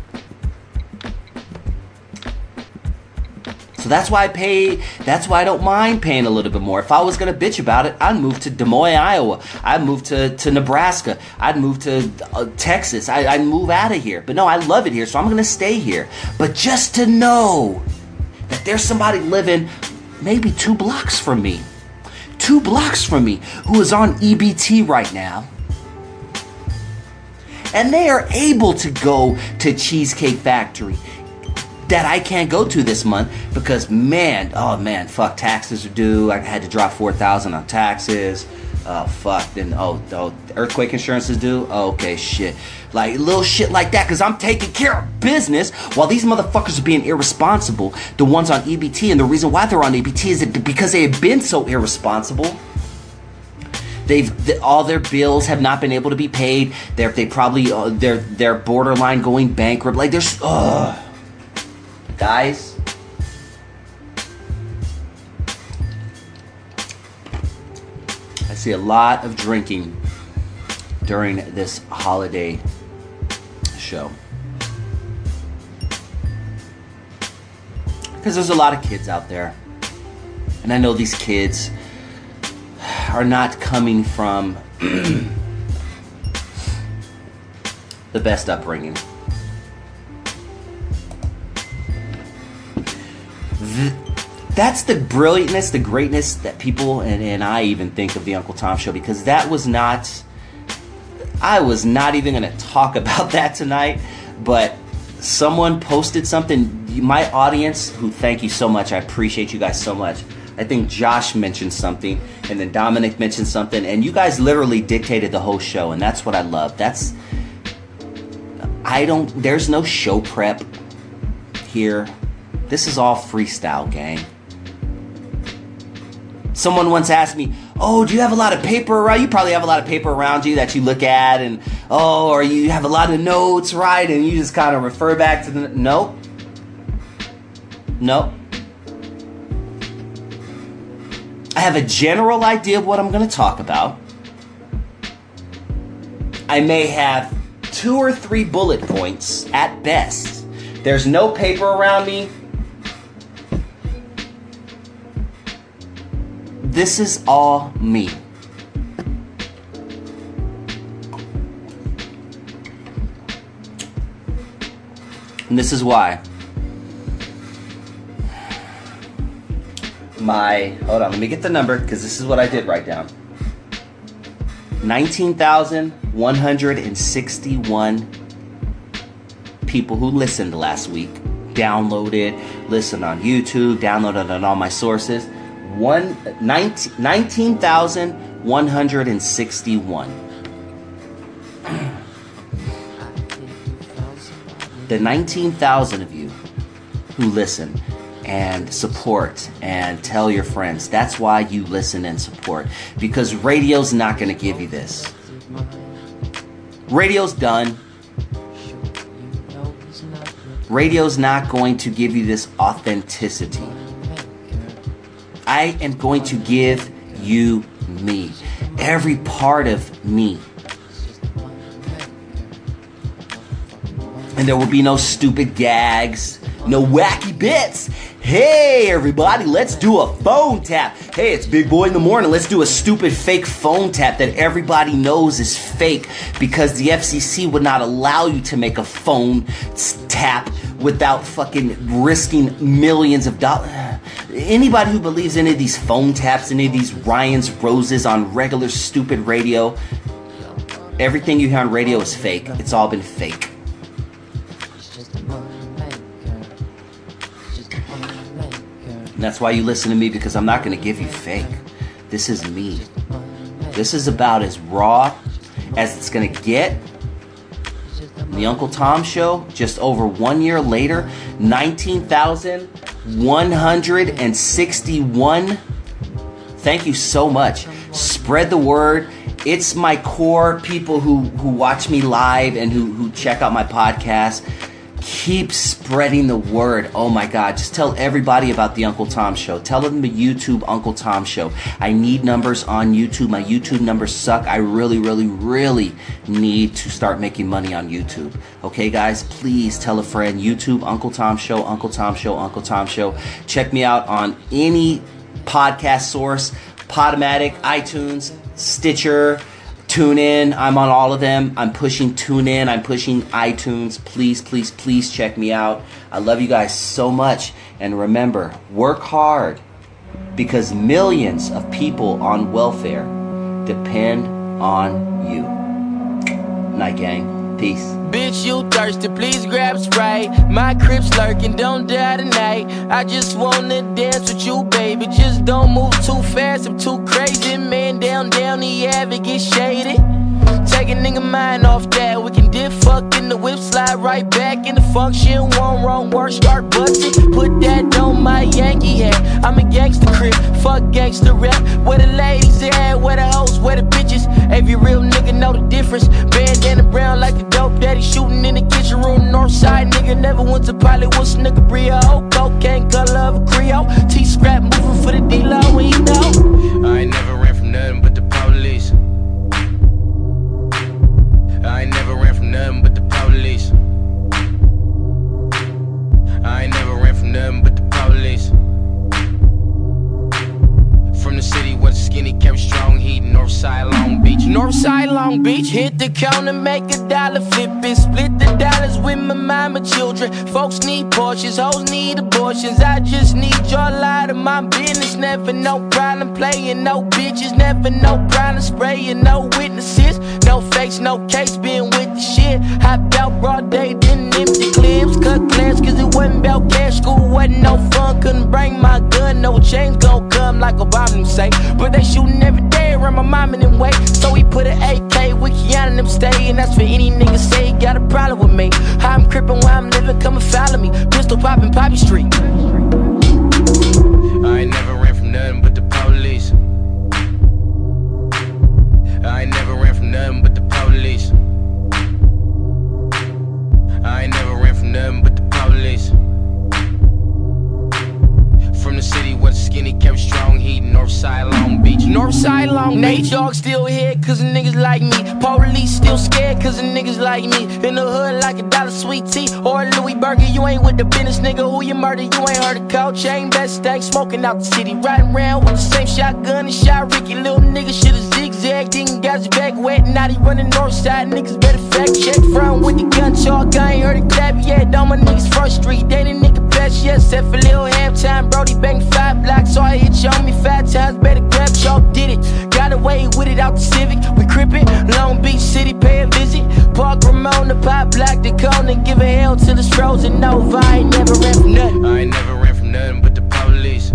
A: So that's why I pay, that's why I don't mind paying a little bit more. If I was going to bitch about it, I'd move to Des Moines, Iowa. I'd move to, to Nebraska. I'd move to uh, Texas. I, I'd move out of here. But no, I love it here, so I'm going to stay here. But just to know that there's somebody living maybe two blocks from me, two blocks from me, who is on E B T right now, and they are able to go to Cheesecake Factory that I can't go to this month because, man, oh man, fuck, taxes are due. I had to drop four thousand dollars on taxes. Oh, fuck. Then, oh, oh, earthquake insurance is due. Oh, okay, shit. Like, little shit like that, because I'm taking care of business while these motherfuckers are being irresponsible, the ones on E B T. And the reason why they're on E B T is that because they have been so irresponsible. They've the, all their bills have not been able to be paid. They're they probably uh, they're they're borderline going bankrupt. Like, there's, ugh. Guys, I see a lot of drinking during this holiday show. Because there's a lot of kids out there. And I know these kids are not coming from the best upbringing. That's the brilliantness, the greatness that people, and, and I even think of the Uncle Tom Show, because that was not, I was not even going to talk about that tonight, but someone posted something, my audience, who thank you so much, I appreciate you guys so much. I think Josh mentioned something, and then Dominic mentioned something, and you guys literally dictated the whole show, and that's what I love. That's, I don't, there's no show prep here. This is all freestyle, gang. Someone once asked me, oh, do you have a lot of paper around? You probably have a lot of paper around you that you look at, and, oh, or you have a lot of notes, right? And you just kind of refer back to the, nope. Nope. I have a general idea of what I'm going to talk about. I may have two or three bullet points at best. There's no paper around me. This is all me. And this is why. My, hold on, let me get the number, because this is what I did write down. nineteen thousand one hundred sixty-one people who listened last week. Downloaded, listened on YouTube, downloaded on all my sources. One, nineteen thousand one hundred sixty-one. The nineteen thousand of you who listen and support and tell your friends. That's why you listen and support. Because radio's not going to give you this. Radio's done. Radio's not going to give you this authenticity. I am going to give you me. Every part of me. And there will be no stupid gags, no wacky bits. Hey everybody, let's do a phone tap. Hey, it's Big Boy in the Morning. Let's do a stupid fake phone tap that everybody knows is fake because the F C C would not allow you to make a phone tap without fucking risking millions of dollars. Anybody who believes any of these phone taps, any of these Ryan's Roses on regular stupid radio, everything you hear on radio is fake. It's all been fake. And that's why you listen to me, because I'm not going to give you fake. This is me. This is about as raw as it's going to get. The Uncle Tom Show, just over one year later, nineteen thousand one hundred sixty-one. Thank you so much. Spread the word. It's my core people who, who watch me live and who, who check out my podcast. Keep spreading the word. Oh my God. Just tell everybody about the Uncle Tom Show. Tell them the YouTube Uncle Tom Show. I need numbers on YouTube. My YouTube numbers suck. I really, really, really need to start making money on YouTube. Okay, guys? Please tell a friend. YouTube Uncle Tom Show, Uncle Tom Show, Uncle Tom Show. Check me out on any podcast source. Podomatic, iTunes, Stitcher, TuneIn. I'm on all of them. I'm pushing TuneIn. I'm pushing iTunes. Please, please, please check me out. I love you guys so much. And remember, work hard, because millions of people on welfare depend on you. Night, gang. Peace.
K: Bitch, you thirsty, please grab Sprite. My crib's lurking, don't die tonight. I just wanna dance with you, baby. Just don't move too fast, I'm too crazy. Man, down, down the Ave, get shady. Take a nigga mind off that. We can dip, fuck in the whip, slide right back in the function. One wrong word, start busting. Put that on my Yankee hat. I'm a gangster crib, fuck gangster rap. Where the ladies at, where the hoes, where the bitches. Every real nigga know the difference. Bandana brown like the dope daddy shooting in the kitchen room. Northside nigga never went to Hollywood, snicker Brio. Cocaine color of a Creole. T-scrap moving for the D-Lo, and you know
E: I ain't never ran from nothing but the police. I ain't never ran from nothing but the police. I ain't never ran from nothing but the police. From the city where the skinny kept strong heat, Northside Long Beach.
K: Northside Long Beach, hit the counter, make a dollar, flip it, split the dollars with my mama children. Folks need Porsches, hoes need abortions. I just need your light of my business. Never no problem playing, no bitches. Never no problem spraying, no witnesses. No fakes, no case, being with the shit. Hopped out broad day, didn't empty clips. Cut class cause it wasn't about cash. School wasn't no fun, couldn't bring my gun. No chains gon' come like Obama them say. But they shooting every day around my mom and them way. So he put an A K with Keanu and them stay. And that's for any nigga say he got a problem with me. How I'm crippin' where I'm living, come and follow me. Pistol poppin' Poppy Street.
E: I ain't never ran from nothing but the police. I ain't never ran from nothing but the police. I ain't never ran from nothing but the police. From the city where the skinny kept strong heat, North
K: Northside Long Beach. Northside Long Beach. Nate Dogg still here cause of niggas like me. Police still scared cause of niggas like me. In the hood like a dollar sweet tea or a Louis Burger. You ain't with the business, nigga. Who you murder? You ain't heard of Cold Chain Best Stank. Smoking out the city. Riding around with the same shotgun and shot Ricky. Little nigga should've zigzagged. Didn't got his back wet. Now he running Northside. Niggas better fact check. Front with the gun chalk. I ain't heard a clap yet. All my niggas front street. They the nigga best yet. Except for little halftime. Brody banged five blocks. So I hit you on me five times. Better grab chalk. Did it. Got away with it out the Civic. We crippin'. Long Beach City. Pay a visit. Park Ramon. The pop block. The cone. And give a hell till it's frozen over. I ain't never ran from nothing.
L: I ain't never ran from nothing but the police.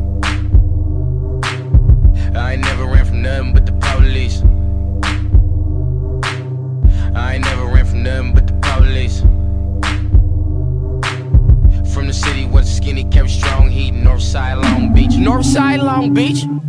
L: I ain't never ran from nothing but the police. I ain't never ran from nothing but the police. From the city where the skinny carry strong heat. Northside Long Beach.
K: Northside Long Beach.